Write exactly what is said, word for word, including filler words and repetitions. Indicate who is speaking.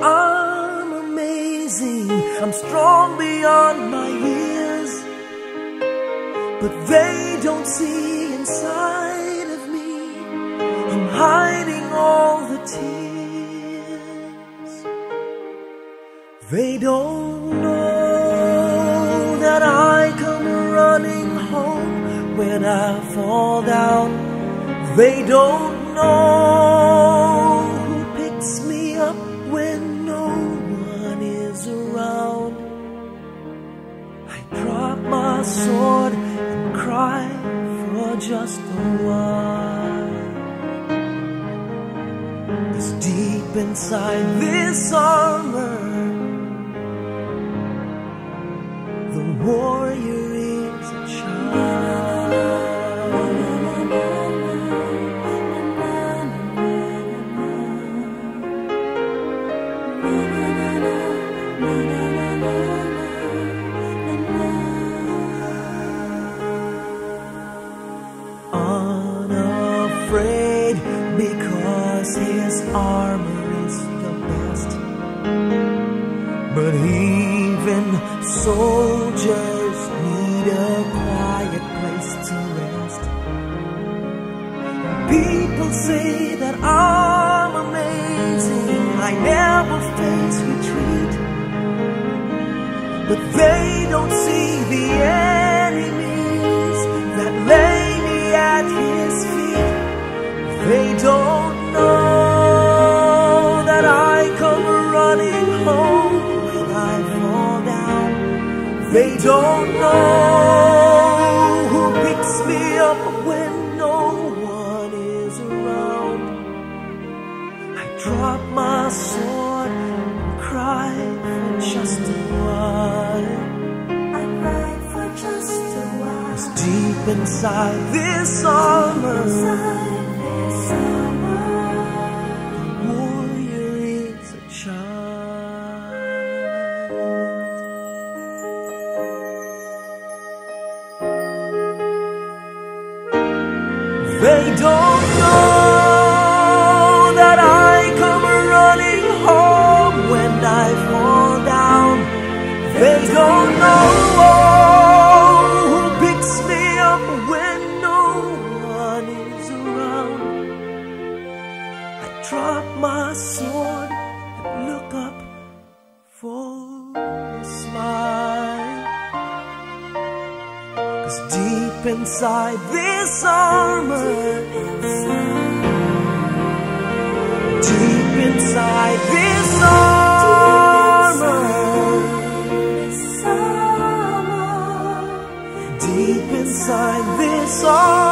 Speaker 1: I'm amazing, I'm strong beyond my years, but they don't see inside of me. I'm hiding all the tears. They don't know that I come running home when I fall down. They don't know who picks me up when no one is around. I drop my sword and cry for just a while. 'Cause deep inside this armor, the warrior is a child. Unafraid because his armor is the best, but even soldiers need a quiet place to rest. People say that I'm amazing, I never face retreat, but they don't see the enemies that lay me at his feet. They don't know that I come running home when I fall down. They don't know who picks me up when no one is around. I drop my sword and cry for just a while. I cry for just a while. 'Cause deep inside this armor, the warrior is a child. They don't know that I come running home when I fall down. They don't know who picks me up when no one is around. I drop my sword and look up for a smile. 'Cause deep inside this armor, deep inside this armor, deep inside this armor,